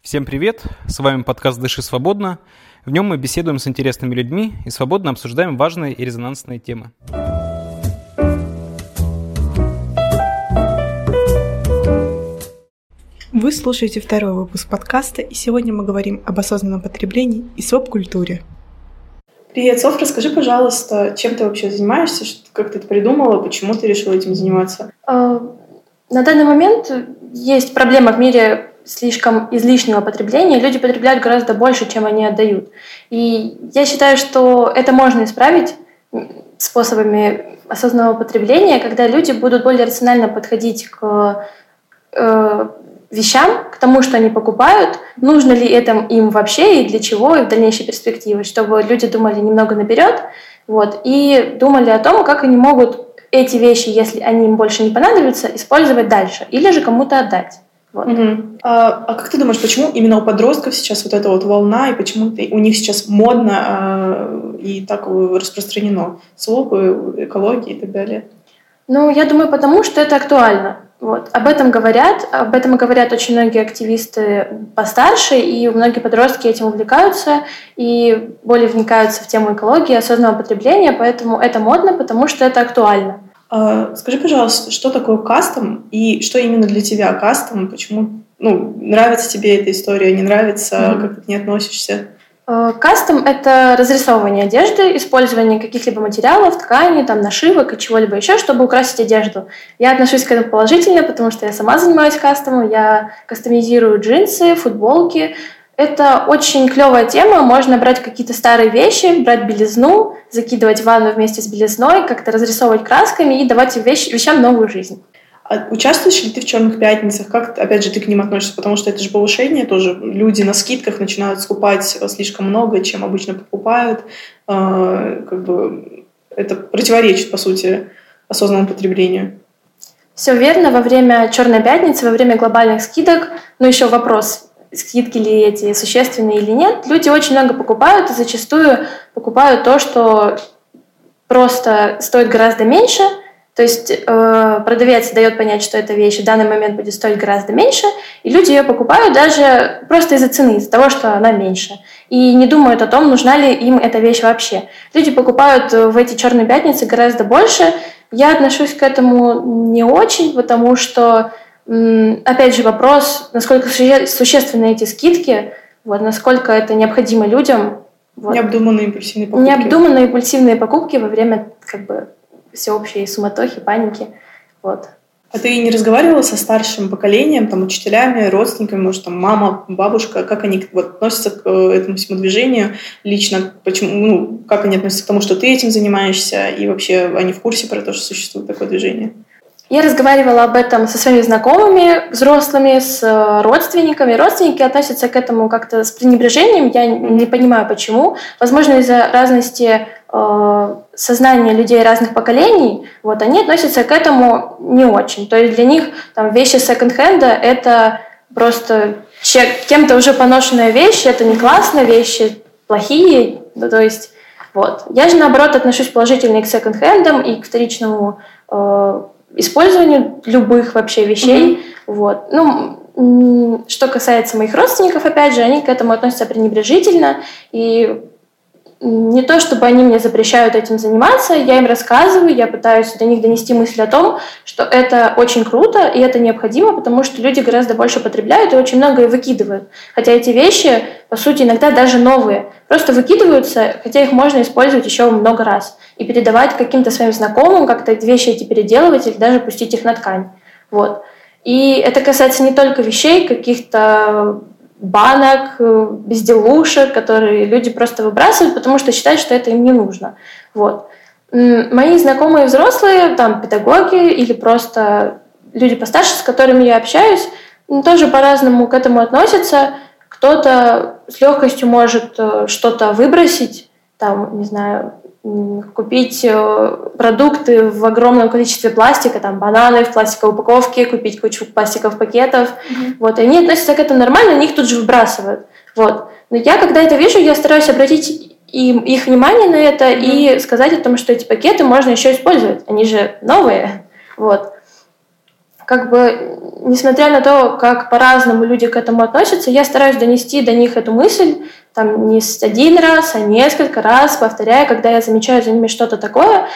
Всем привет! С вами подкаст «Дыши свободно». В нем мы беседуем с интересными людьми и свободно обсуждаем важные и резонансные темы. Вы слушаете второй выпуск подкаста, и сегодня мы говорим об осознанном потреблении и своп-культуре. Привет, Соф, расскажи, пожалуйста, чем ты вообще занимаешься, как ты это придумала, почему ты решила этим заниматься? На данный момент есть проблема в мире слишком излишнего потребления. Люди потребляют гораздо больше, чем они отдают. И я считаю, что это можно исправить способами осознанного потребления, когда люди будут более рационально подходить к вещам, к тому, что они покупают, нужно ли это им вообще и для чего, и в дальнейшей перспективе, чтобы люди думали немного наперед, и думали о том, как они могут эти вещи, если они им больше не понадобятся, использовать дальше или же кому-то отдать. А как ты думаешь, почему именно у подростков сейчас вот эта вот волна, и почему у них сейчас модно и так распространено СВОПы, экология и так далее? Я думаю, потому что это актуально. Об этом говорят очень многие активисты постарше, и многие подростки этим увлекаются и более вникаются в тему экологии, осознанного потребления, поэтому это модно, потому что это актуально. Скажи, пожалуйста, что такое кастом и что именно для тебя кастом? Почему нравится тебе эта история, не нравится, как ты к ней относишься? Кастом — это разрисовывание одежды, использование каких-либо материалов, тканей, нашивок и чего-либо еще, чтобы украсить одежду. Я отношусь к этому положительно, потому что я сама занимаюсь кастомом, я кастомизирую джинсы, футболки. Это очень клевая тема, можно брать какие-то старые вещи, брать белизну, закидывать в ванну вместе с белизной, как-то разрисовывать красками и давать вещам новую жизнь. А участвуешь ли ты в «Черных пятницах»? Как, опять же, ты к ним относишься? Потому что это же повышение тоже. Люди на скидках начинают скупать слишком много, чем обычно покупают. Это противоречит, по сути, осознанному потреблению. Все верно. Во время «Черной пятницы», во время глобальных скидок, еще вопрос, скидки ли эти существенные или нет, люди очень много покупают и зачастую покупают то, что просто стоит гораздо меньше. То есть продавец дает понять, что эта вещь в данный момент будет стоить гораздо меньше, и люди ее покупают даже просто из-за цены, из-за того, что она меньше. И не думают о том, нужна ли им эта вещь вообще. Люди покупают в эти «Черные пятницы» гораздо больше. Я отношусь к этому не очень, потому что, опять же, вопрос, насколько существенны эти скидки, насколько это необходимо людям. Необдуманные импульсивные покупки. Необдуманные импульсивные покупки во время всеобщей суматохи, паники. А ты не разговаривала со старшим поколением, учителями, родственниками, может, мама, бабушка, как они относятся к этому всему движению лично? Почему, как они относятся к тому, что ты этим занимаешься, и вообще они в курсе про то, что существует такое движение? Я разговаривала об этом со своими знакомыми, взрослыми, с родственниками. Родственники относятся к этому как-то с пренебрежением. Я не понимаю, почему. Возможно, из-за разности сознания людей разных поколений, они относятся к этому не очень. То есть для них вещи секонд-хенда — это просто кем-то уже поношенная вещь, это не классно, вещи плохие. Я же, наоборот, отношусь положительно и к секонд-хендам, и к вторичному использованию любых вообще вещей. Что касается моих родственников, опять же, они к этому относятся пренебрежительно, и не то, чтобы они мне запрещают этим заниматься, я им рассказываю, я пытаюсь до них донести мысль о том, что это очень круто и это необходимо, потому что люди гораздо больше потребляют и очень многое выкидывают. Хотя эти вещи, по сути, иногда даже новые, просто выкидываются, хотя их можно использовать еще много раз и передавать каким-то своим знакомым, как-то вещи эти переделывать или даже пустить их на ткань. И это касается не только вещей, каких-то банок, безделушек, которые люди просто выбрасывают, потому что считают, что это им не нужно. Мои знакомые взрослые, педагоги или просто люди постарше, с которыми я общаюсь, тоже по-разному к этому относятся. Кто-то с легкостью может что-то выбросить, купить продукты в огромном количестве пластика, бананы в пластиковой упаковке, купить кучу пластиковых пакетов. И они относятся к этому нормально, они их тут же выбрасывают. Но я, когда это вижу, я стараюсь обратить их внимание на это и сказать о том, что эти пакеты можно еще использовать. Они же новые. как бы, несмотря на то, как по-разному люди к этому относятся, я стараюсь донести до них эту мысль, там, не один раз, а несколько раз, повторяя, когда я замечаю за ними что-то такое.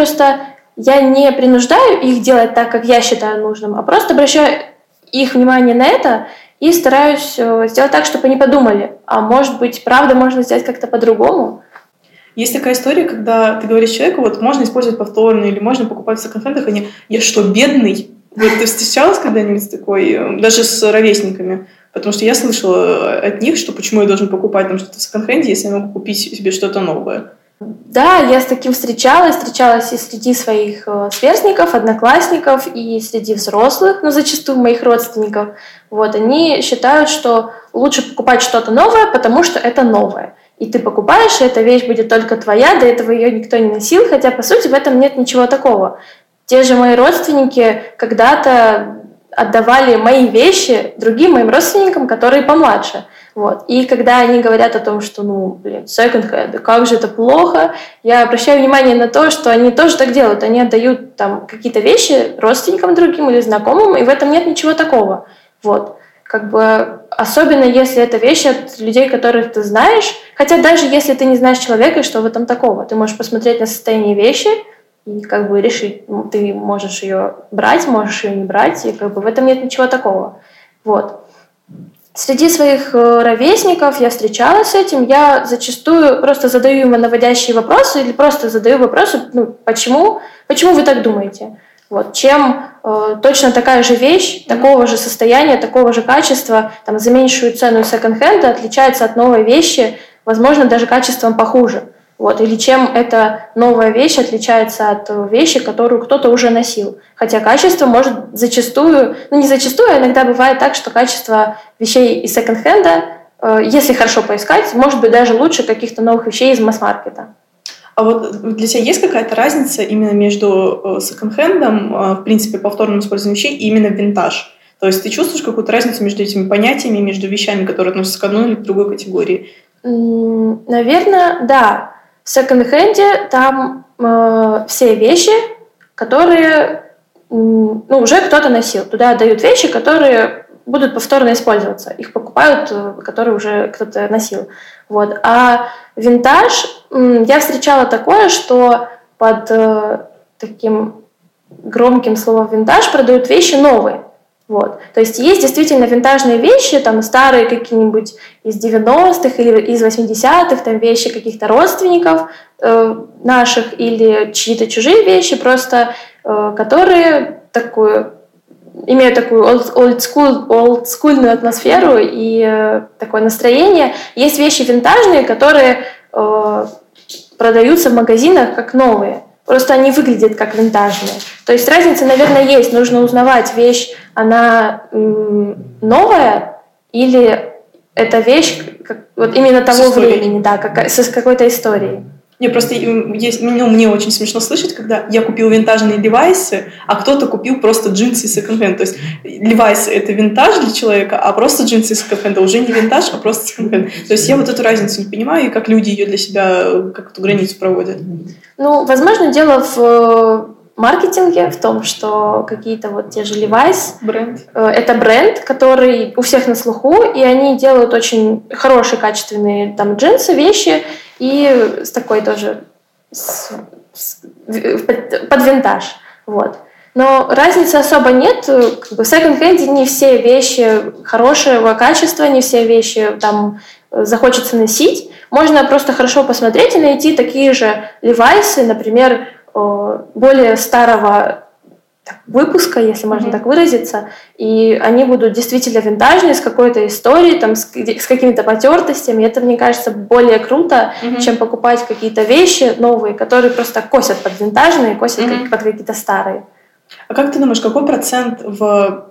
Я не принуждаю их делать так, как я считаю нужным, а просто обращаю их внимание на это и стараюсь сделать так, чтобы они подумали, а может быть, правда, можно сделать как-то по-другому. Есть такая история, когда ты говоришь человеку, вот можно использовать повторно или можно покупать в секонд-хендах, они, я что, бедный? Вот ты встречалась когда-нибудь с такой, даже с ровесниками? Потому что я слышала от них, что почему я должен покупать там что-то в секонд-хенде, если я могу купить себе что-то новое. Да, я с таким встречалась и среди своих сверстников, одноклассников, и среди взрослых, но зачастую моих родственников. Вот, они считают, что лучше покупать что-то новое, потому что это новое. И ты покупаешь, и эта вещь будет только твоя, до этого ее никто не носил, хотя, по сути, в этом нет ничего такого. Те же мои родственники когда-то отдавали мои вещи другим моим родственникам, которые помладше. Вот. И когда они говорят о том, что, секонд-хенд, как же это плохо, я обращаю внимание на то, что они тоже так делают. Они отдают там какие-то вещи родственникам другим или знакомым, и в этом нет ничего такого. Вот. Как бы, особенно если это вещи от людей, которых ты знаешь, хотя даже если ты не знаешь человека, что в этом такого, ты можешь посмотреть на состояние вещи и как бы решить, ты можешь ее брать, можешь ее не брать, и как бы в этом нет ничего такого. Вот. Среди своих ровесников я встречалась с этим, я зачастую просто задаю им наводящие вопросы или просто задаю вопросы, почему вы так думаете? Вот. Чем точно такая же вещь, такого же состояния, такого же качества, там, за меньшую цену секонд-хенда отличается от новой вещи, возможно, даже качеством похуже. Вот. Или чем эта новая вещь отличается от вещи, которую кто-то уже носил. Хотя качество может зачастую, не зачастую, а иногда бывает так, что качество вещей из секонд-хенда, если хорошо поискать, может быть даже лучше каких-то новых вещей из масс-маркета. А вот для тебя есть какая-то разница именно между секонд-хендом, в принципе, повторным использованием вещей и именно винтаж? То есть ты чувствуешь какую-то разницу между этими понятиями, между вещами, которые относятся к одной или к другой категории? Наверное, да. В секонд-хенде там все вещи, которые уже кто-то носил. Туда отдают вещи, которые будут повторно использоваться. Их покупают, которые уже кто-то носил. Вот. А винтаж, я встречала такое, что под таким громким словом винтаж продают вещи новые. Вот. То есть есть действительно винтажные вещи, там старые какие-нибудь из 90-х или из 80-х, там вещи каких-то родственников наших или чьи-то чужие вещи, просто которые имеют такую олдскульную атмосферу и такое настроение. Есть вещи винтажные, которые продаются в магазинах как новые. Просто они выглядят как винтажные. То есть разница, наверное, есть. Нужно узнавать, вещь, она новая или это вещь вот именно того времени, да, с какой-то историей. Мне очень смешно слышать, когда я купил винтажные левайсы, а кто-то купил просто джинсы из секонд-хенда. То есть левайсы — это винтаж для человека, а просто джинсы из секонд-хенда уже не винтаж, а просто секонд-хенд. То есть я вот эту разницу не понимаю, и как люди ее для себя, как эту границу проводят. Возможно, дело в маркетинге, в том, что какие-то вот те же Levi's, это бренд, который у всех на слуху, и они делают очень хорошие, качественные там джинсы, вещи, и с такой тоже под винтаж. Вот. Но разницы особо нет. В секонд-хенде не все вещи хорошего качества, не все вещи там захочется носить. Можно просто хорошо посмотреть и найти такие же Levi's, например, более старого выпуска, если можно так выразиться, и они будут действительно винтажные, с какой-то историей, там, с какими-то потертостями. Это, мне кажется, более круто, чем покупать какие-то вещи новые, которые просто косят под винтажные, косят под какие-то старые. А как ты думаешь, какой процент в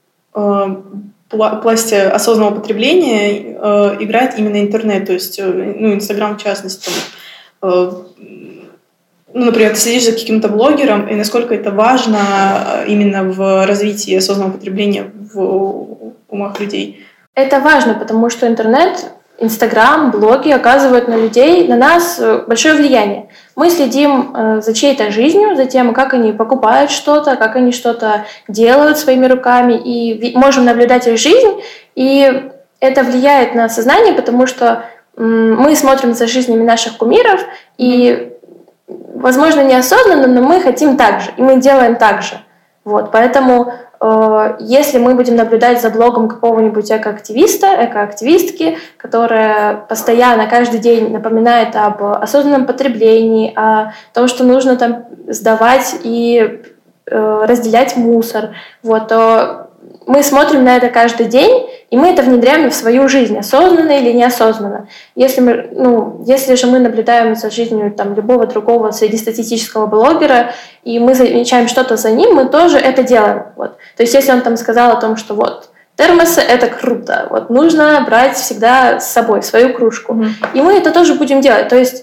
пласте осознанного потребления играет именно интернет, то есть, Инстаграм в частности, например, ты следишь за каким-то блогером, и насколько это важно именно в развитии осознанного потребления в умах людей? Это важно, потому что интернет Инстаграм, блоги оказывают на людей, на нас большое влияние. Мы следим за чьей-то жизнью, за тем, как они покупают что-то, как они что-то делают своими руками, и можем наблюдать их жизнь, и это влияет на сознание, потому что мы смотрим за жизнями наших кумиров, и, возможно, неосознанно, но мы хотим так же, и мы делаем так же. Вот, поэтому если мы будем наблюдать за блогом какого-нибудь экоактивистки, которая постоянно, каждый день напоминает об осознанном потреблении, о том, что нужно там сдавать и разделять мусор, вот, то мы смотрим на это каждый день, и мы это внедряем в свою жизнь, осознанно или неосознанно. Если же мы наблюдаем за жизнью там, любого другого среднестатистического блогера, и мы замечаем что-то за ним, мы тоже это делаем. Вот. То есть если он там сказал о том, что вот термосы — это круто, вот, нужно брать всегда с собой свою кружку, и мы это тоже будем делать. То есть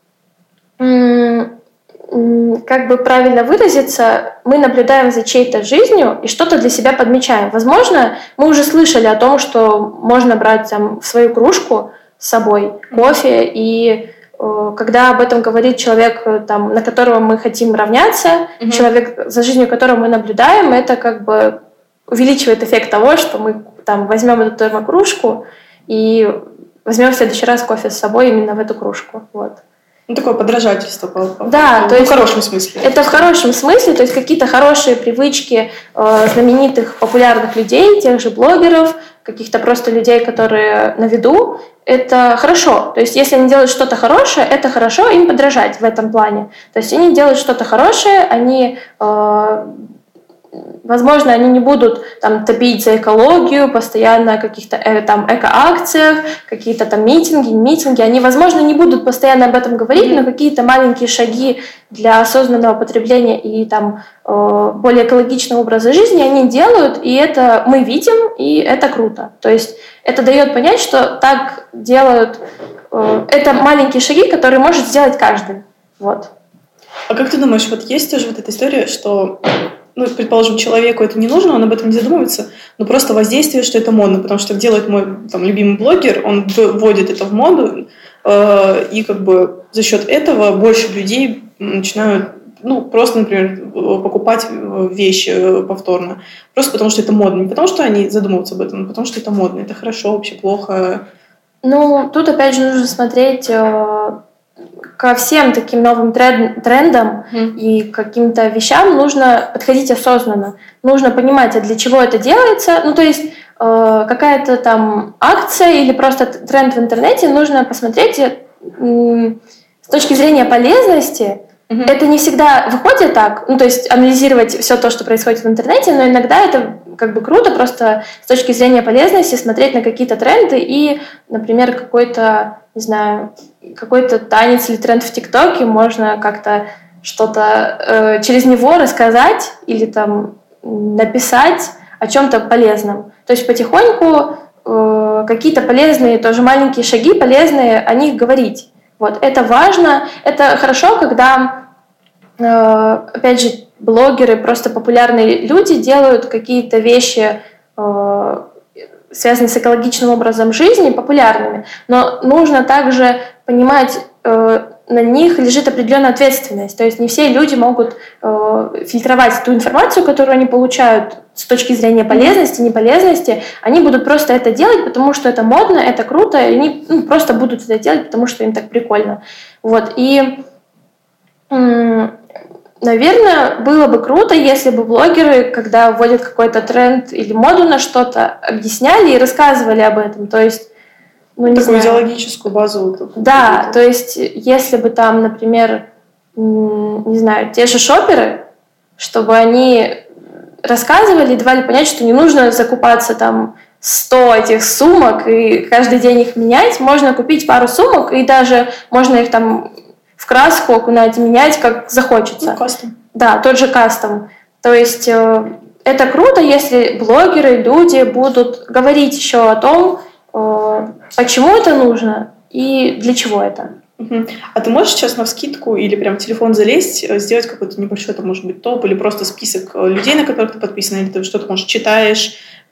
как бы правильно выразиться, мы наблюдаем за чьей-то жизнью и что-то для себя подмечаем. Возможно, мы уже слышали о том, что можно брать там, в свою кружку с собой кофе, и когда об этом говорит человек, там, на которого мы хотим равняться, человек, за жизнью которого мы наблюдаем, это как бы увеличивает эффект того, что мы там, возьмем эту термокружку и возьмем в следующий раз кофе с собой именно в эту кружку. Вот. Такое подражательство. Да, то есть в хорошем смысле. Это в хорошем смысле, то есть какие-то хорошие привычки знаменитых, популярных людей, тех же блогеров, каких-то просто людей, которые на виду, это хорошо. То есть если они делают что-то хорошее, это хорошо им подражать в этом плане. То есть они делают что-то хорошее, они... Возможно, они не будут там топить за экологию, постоянно о каких-то там эко-акциях, какие-то там митинги. Они, возможно, не будут постоянно об этом говорить, но какие-то маленькие шаги для осознанного потребления и там более экологичного образа жизни они делают, и это мы видим, и это круто. То есть это дает понять, что так делают... Это маленькие шаги, которые может сделать каждый. Вот. А как ты думаешь, вот есть тоже вот эта история, что... предположим, человеку это не нужно, он об этом не задумывается, но просто воздействие, что это модно, потому что делает мой там, любимый блогер, он вводит это в моду, и как бы за счет этого больше людей начинают, просто, например, покупать вещи повторно, просто потому что это модно, не потому что они задумываются об этом, но потому что это модно, это хорошо, вообще плохо. Тут опять же нужно смотреть... Ко всем таким новым трендам и каким-то вещам нужно подходить осознанно. Нужно понимать, а для чего это делается. То есть какая-то там акция или просто тренд в интернете, нужно посмотреть с точки зрения полезности. Это не всегда выходит так, то есть анализировать все то, что происходит в интернете, но иногда это как бы круто просто с точки зрения полезности смотреть на какие-то тренды и, например, какой-то, не знаю, какой-то танец или тренд в ТикТоке, можно как-то что-то через него рассказать или там написать о чем-то полезном. То есть потихоньку какие-то полезные, тоже маленькие шаги полезные, о них говорить. Вот, это важно, это хорошо, когда, опять же, блогеры, просто популярные люди делают какие-то вещи, связанные с экологичным образом жизни, популярными, но нужно также понимать, на них лежит определенная ответственность. То есть не все люди могут фильтровать ту информацию, которую они получают с точки зрения полезности, неполезности. Они будут просто это делать, потому что это модно, это круто, и они просто будут это делать, потому что им так прикольно. Вот. И, наверное, было бы круто, если бы блогеры, когда вводят какой-то тренд или моду на что-то, объясняли и рассказывали об этом. То есть такую идеологическую базу. Да, то есть если бы там, например, не знаю, те же шоперы, чтобы они рассказывали, давали понять, что не нужно закупаться там 100 этих сумок и каждый день их менять, можно купить пару сумок и даже можно их там в краску окунать, менять как захочется. Кастом. Да, тот же кастом. То есть это круто, если блогеры, люди будут говорить еще о том, почему это нужно и для чего это. А ты можешь сейчас навскидку или прям в телефон залезть, сделать какой-то небольшой, там, может быть, топ или просто список людей, на которых ты подписана, или ты что-то, может, читаешь,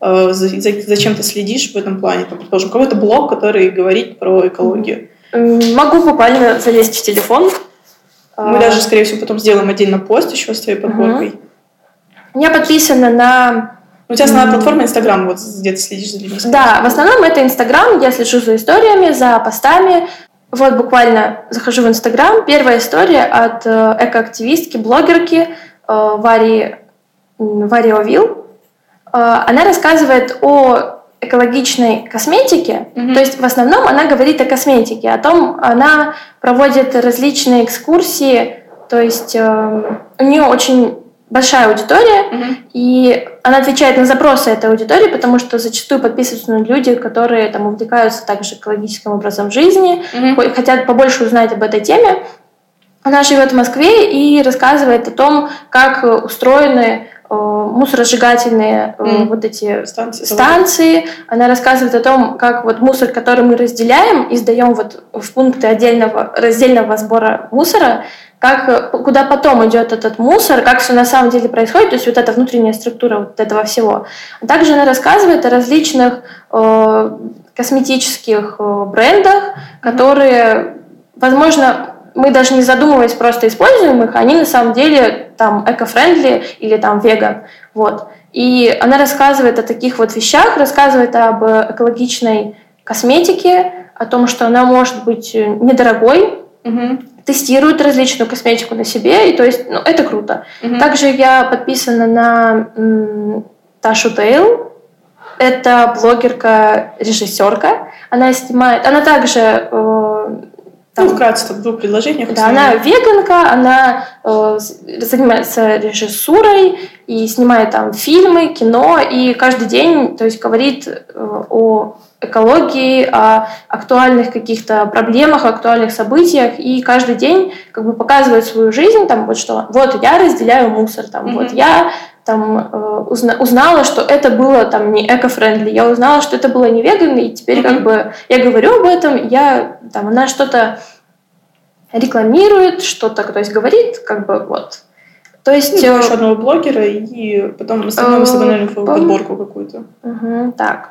зачем ты следишь в этом плане? Там, предположим, какой-то блог, который говорит про экологию. Могу буквально залезть в телефон. Мы даже, скорее всего, потом сделаем отдельно пост еще с твоей подборкой. Я подписана на... У тебя основная платформа Инстаграм, вот где ты следишь за людьми. Да, в основном это Инстаграм. Я слежу за историями, за постами. Вот буквально захожу в Инстаграм. Первая история от экоактивистки, блогерки Вари Овил. Она рассказывает о экологичной косметике. То есть в основном она говорит о косметике, о том, она проводит различные экскурсии. То есть у нее очень большая аудитория, и она отвечает на запросы этой аудитории, потому что зачастую подписываются на люди, которые там увлекаются также экологическим образом жизни, хотят побольше узнать об этой теме. Она живет в Москве и рассказывает о том, как устроены мусоросжигательные вот эти станции. Она рассказывает о том, как вот мусор, который мы разделяем и сдаем вот в пункты раздельного сбора мусора, куда потом идет этот мусор, как все на самом деле происходит, то есть вот эта внутренняя структура вот этого всего. Также она рассказывает о различных косметических брендах, которые, возможно, мы даже не задумываясь просто используем их, они на самом деле там эко-френдли или там веган. Вот. И она рассказывает о таких вот вещах, рассказывает об экологичной косметике, о том, что она может быть недорогой, тестирует различную косметику на себе, и то есть, это круто. Также я подписана на Ташу Тейл. Это блогерка-режиссерка. Она также вкратце, в двух предложениях. Да, она веганка, она занимается режиссурой и снимает там фильмы, кино, и каждый день, то есть, говорит о экологии, о актуальных каких-то проблемах, актуальных событиях, и каждый день как бы показывает свою жизнь, там вот что, вот я разделяю мусор, там вот я там узнала, что это было там не эко-френдли, я узнала, что это было не веган, и теперь как бы я говорю об этом, она что-то рекламирует, что-то, то есть говорит, как бы вот. То есть еще одного блогера, и потом остальное мы наверное, подборку какую-то. Так,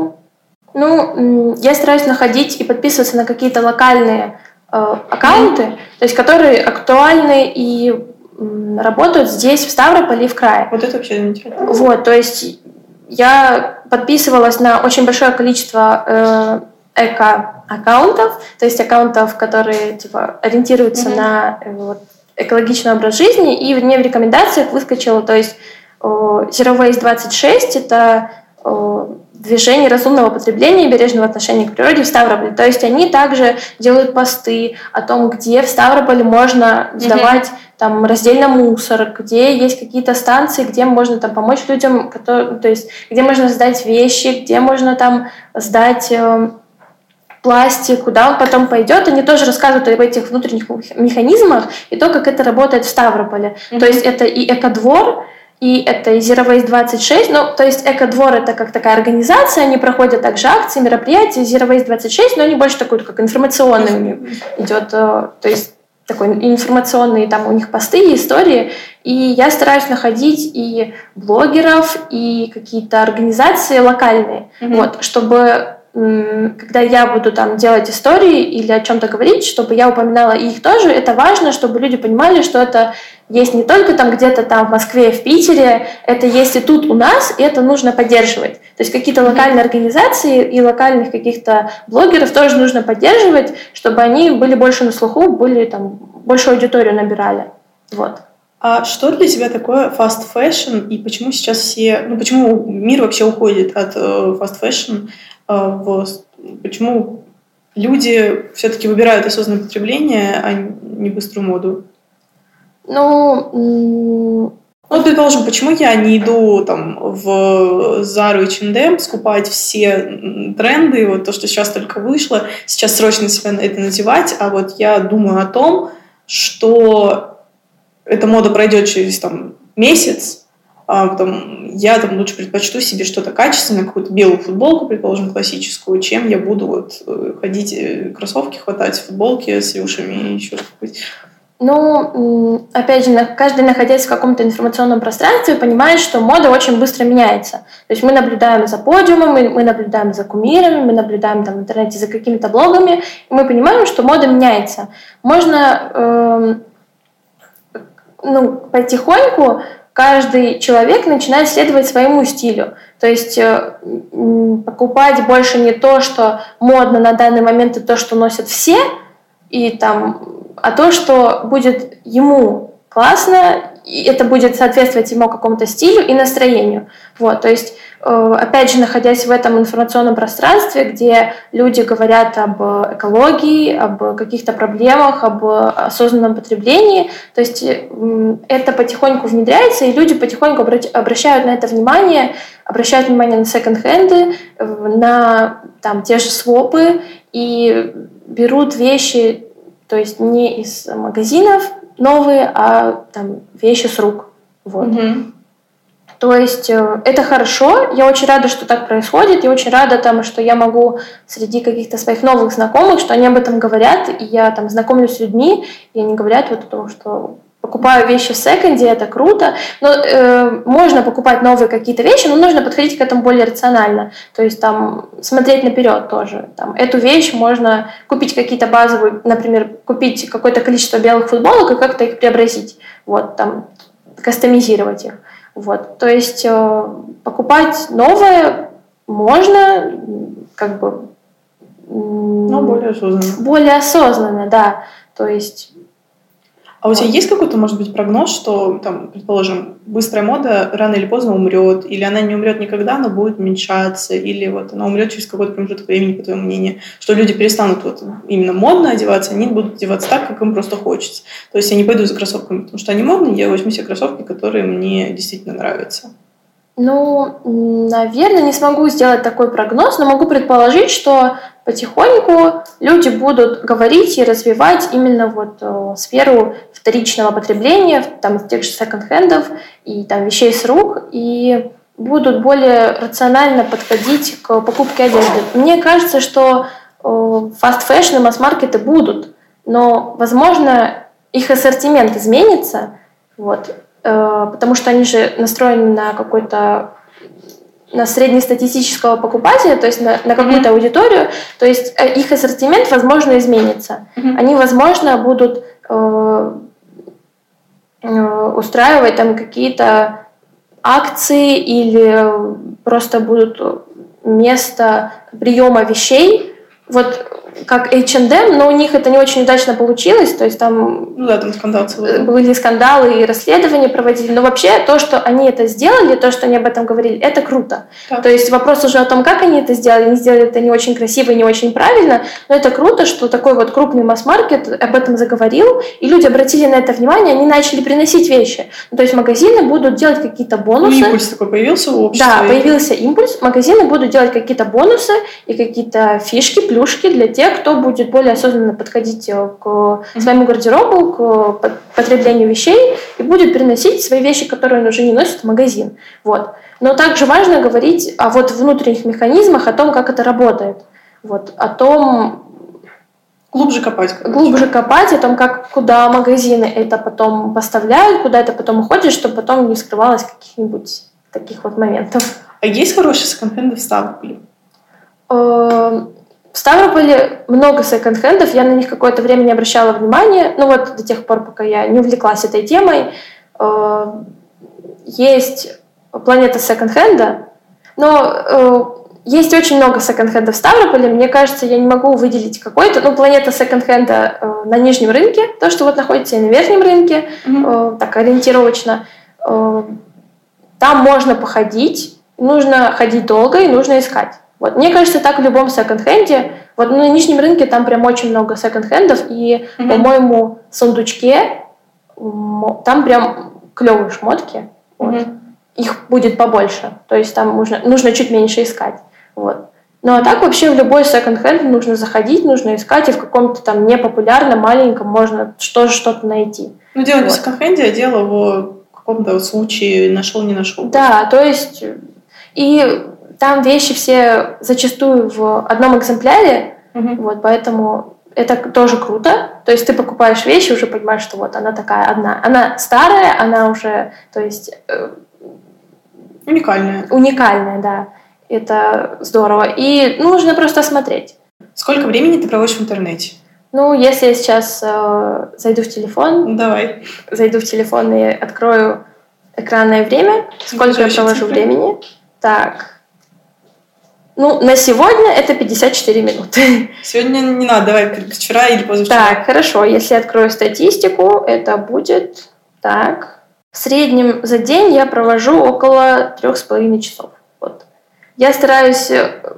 я стараюсь находить и подписываться на какие-то локальные аккаунты, то есть которые актуальны и работают здесь, в Ставрополе и в крае. Вот это вообще интересно. Вот, то есть я подписывалась на очень большое количество эко-аккаунтов, то есть аккаунтов, которые типа ориентируются на экологичный образ жизни, и мне в рекомендациях выскочило, то есть Zero Waste 26 — это движение разумного потребления и бережного отношения к природе в Ставрополе. То есть они также делают посты о том, где в Ставрополе можно сдавать там раздельно мусор, где есть какие-то станции, где можно там помочь людям, то есть где можно сдать вещи, где можно там сдать пластик, куда он потом пойдет. Они тоже рассказывают об этих внутренних механизмах и то, как это работает в Ставрополе. То есть это и экодвор, и это и Zero Waste 26, то есть Экодвор — это как такая организация, они проходят также акции, мероприятия, Zero Waste 26, но они больше такой, как информационный идет, то есть такой информационные там у них посты и истории, и я стараюсь находить и блогеров, и какие-то организации локальные, вот, чтобы когда я буду там делать истории или о чем-то говорить, чтобы я упоминала их тоже. Это важно, чтобы люди понимали, что это есть не только там где-то там в Москве, в Питере, это есть и тут у нас, и это нужно поддерживать. То есть какие-то локальные организации и локальных каких-то блогеров тоже нужно поддерживать, чтобы они были больше на слуху, были там большую аудиторию набирали. Вот. А что для тебя такое fast fashion, и почему сейчас почему мир вообще уходит от fast fashion? Почему люди все-таки выбирают осознанное потребление, а не быструю моду? Предположим, почему я не иду там в Zara и H&M скупать все тренды, вот то, что сейчас только вышло, сейчас срочно себя это надевать, а вот я думаю о том, что эта мода пройдет через там месяц, а потом я там лучше предпочту себе что-то качественное, какую-то белую футболку, предположим, классическую, чем я буду ходить, кроссовки хватать, футболки с рюшами и еще что-нибудь. Ну, опять же, каждый, находясь в каком-то информационном пространстве, понимает, что мода очень быстро меняется. То есть мы наблюдаем за подиумом, мы наблюдаем за кумирами, мы наблюдаем там в интернете за какими-то блогами, и мы понимаем, что мода меняется. Можно потихоньку каждый человек начинает следовать своему стилю. То есть покупать больше не то, что модно на данный момент, и то, что носят все, а то, что будет ему классно, и это будет соответствовать ему какому-то стилю и настроению. Вот, то есть, опять же, находясь в этом информационном пространстве, где люди говорят об экологии, об каких-то проблемах, об осознанном потреблении, то есть это потихоньку внедряется, и люди потихоньку обращают на это внимание, обращают внимание на секонд-хенды, на те же свопы, и берут вещи, то есть не из магазинов новые, а вещи с рук. Вот. То есть это хорошо, я очень рада, что так происходит, я очень рада, что я могу среди каких-то своих новых знакомых, что они об этом говорят, и я знакомлюсь с людьми, и они говорят о том, что покупаю вещи в секонде, это круто, но можно покупать новые какие-то вещи, но нужно подходить к этому более рационально, то есть смотреть наперед тоже. Эту вещь можно купить какие-то базовые, например, купить какое-то количество белых футболок и как-то их преобразить, кастомизировать их. Вот. То есть покупать новое можно, но более осознанно. Более осознанно, да. То есть. А у тебя есть какой-то, может быть, прогноз, что, предположим, быстрая мода рано или поздно умрет, или она не умрет никогда, но будет уменьшаться, или она умрет через какой-то промежуток времени, по твоему мнению, что люди перестанут именно модно одеваться, они будут одеваться так, как им просто хочется. То есть я не пойду за кроссовками, потому что они модные, я возьму себе кроссовки, которые мне действительно нравятся. Наверное, не смогу сделать такой прогноз, но могу предположить, что потихоньку люди будут говорить и развивать именно сферу вторичного потребления, тех же секонд-хендов и вещей с рук, и будут более рационально подходить к покупке одежды. Мне кажется, что фаст-фэшн и масс-маркеты будут, но, возможно, их ассортимент изменится, потому что они же настроены на среднестатистического покупателя, то есть на какую-то аудиторию, то есть их ассортимент, возможно, изменится. Они, возможно, будут устраивать какие-то акции или просто будут место приема вещей, как H&M, но у них это не очень удачно получилось, то есть там скандал целый. Были скандалы и расследования проводили, но вообще то, что они это сделали, то, что они об этом говорили, это круто. Так. То есть вопрос уже о том, как они это сделали, они сделали это не очень красиво и не очень правильно, но это круто, что такой крупный масс-маркет об этом заговорил, и люди обратили на это внимание, они начали приносить вещи. То есть магазины будут делать какие-то бонусы. Импульс такой появился в обществе. Да, появился импульс, магазины будут делать какие-то бонусы и какие-то фишки, плюшки для тех, кто будет более осознанно подходить к своему гардеробу, к потреблению вещей и будет приносить свои вещи, которые он уже не носит, в магазин. Но также важно говорить о внутренних механизмах, о том, как это работает. О том... Глубже копать. О том, куда магазины это потом поставляют, куда это потом уходит, чтобы потом не вскрывалось каких-нибудь таких моментов. А есть хорошие секонд-хенды в Ставрополе? В Ставрополе много секонд-хендов, я на них какое-то время не обращала внимания, до тех пор, пока я не увлеклась этой темой. Есть планета секонд-хенда, но есть очень много секонд-хендов в Ставрополе. Мне кажется, я не могу выделить какой-то. Планета секонд-хенда на нижнем рынке, то, что находится и на верхнем рынке, так ориентировочно. Там можно походить, нужно ходить долго и нужно искать. Мне кажется, так в любом секонд-хенде. На нижнем рынке там прям очень много секонд-хендов, и, по-моему, в сундучке там прям клевые шмотки. Их будет побольше, то есть там нужно чуть меньше искать. Ну а так вообще в любой секонд-хенд нужно заходить, нужно искать, и в каком-то непопулярном, маленьком можно что-то найти. Дело не в секонд-хенде, а дело в каком-то случае нашел, не нашел. Да, то есть... И там вещи все зачастую в одном экземпляре, поэтому это тоже круто. То есть ты покупаешь вещи, уже понимаешь, что вот она такая одна. Она старая, она уже, то есть... Уникальная, да. Это здорово. И нужно просто смотреть. Сколько времени ты проводишь в интернете? Если я сейчас зайду в телефон... Давай. Зайду в телефон и открою экранное время. Сколько я провожу времени? Так... на сегодня это 54 минуты. Сегодня не надо, давай вчера или позавчера. Так, хорошо. Если открою статистику, это будет так. В среднем за день я провожу около 3,5 часов. Вот. Я стараюсь...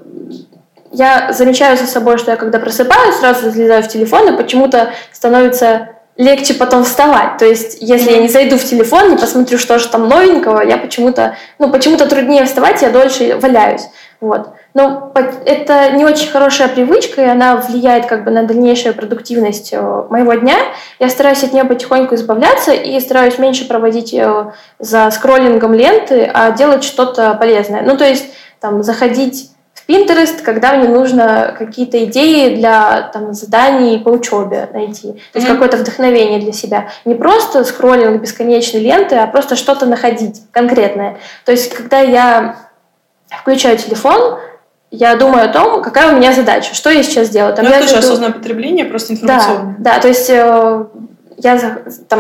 Я замечаю за собой, что я когда просыпаюсь, сразу залезаю в телефон, и почему-то становится легче потом вставать. То есть, если я не зайду в телефон, не посмотрю, что же там новенького, я почему-то труднее вставать, я дольше валяюсь. Вот. Но это не очень хорошая привычка, и она влияет на дальнейшую продуктивность моего дня. Я стараюсь от нее потихоньку избавляться и стараюсь меньше проводить за скроллингом ленты, а делать что-то полезное. То есть заходить в Pinterest, когда мне нужно какие-то идеи для заданий по учебе найти. То есть какое-то вдохновение для себя. Не просто скроллинг бесконечной ленты, а просто что-то находить конкретное. То есть когда я включаю телефон, я думаю о том, какая у меня задача, что я сейчас делаю. Это тоже осознанное потребление, просто информационное. Да, то есть я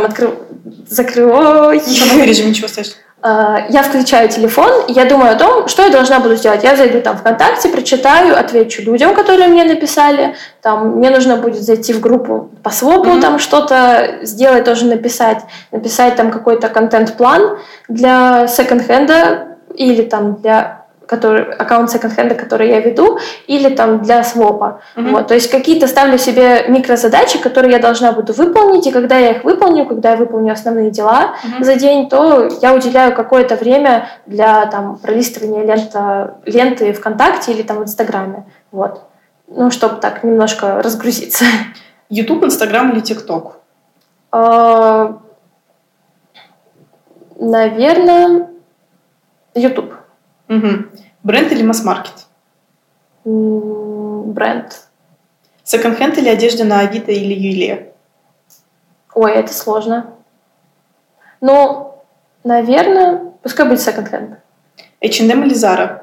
закрываю... Ничего страшного. Я включаю телефон, и я думаю о том, что я должна буду сделать. Я зайду ВКонтакте, прочитаю, отвечу людям, которые мне написали. Мне нужно будет зайти в группу по свопу, что-то сделать, тоже написать какой-то контент-план для секонд-хенда или для аккаунт секонд-хенда, который я веду, или для свопа. Вот. То есть какие-то ставлю себе микрозадачи, которые я должна буду выполнить, и когда я их выполню, когда я выполню основные дела за день, то я уделяю какое-то время для пролистывания ленты ВКонтакте или в Инстаграме. Вот. Чтобы так немножко разгрузиться. YouTube, Инстаграм или ТикТок? Наверное, YouTube. Бренд или масс-маркет? Бренд. Секонд-хенд или одежда на Авито или Юле? Ой, это сложно. Наверное, пускай будет секонд-хенд. H&M или Zara?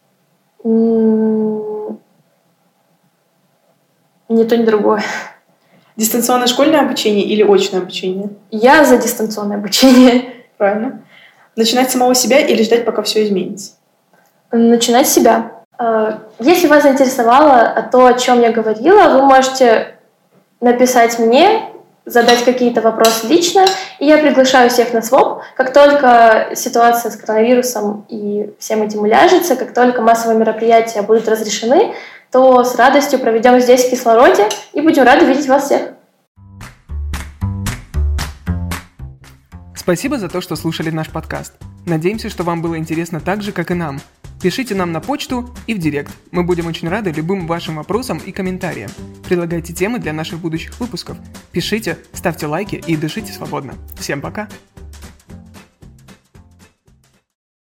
Ни то, ни другое. Дистанционное школьное обучение или очное обучение? Я за дистанционное обучение. Правильно. Начинать с самого себя или ждать, пока все изменится? Начинать с себя. Если вас заинтересовало то, о чем я говорила, вы можете написать мне, задать какие-то вопросы лично, и я приглашаю всех на своп. Как только ситуация с коронавирусом и всем этим уляжется, как только массовые мероприятия будут разрешены, то с радостью проведем здесь в кислороде и будем рады видеть вас всех. Спасибо за то, что слушали наш подкаст. Надеемся, что вам было интересно так же, как и нам. Пишите нам на почту и в директ. Мы будем очень рады любым вашим вопросам и комментариям. Предлагайте темы для наших будущих выпусков. Пишите, ставьте лайки и дышите свободно. Всем пока!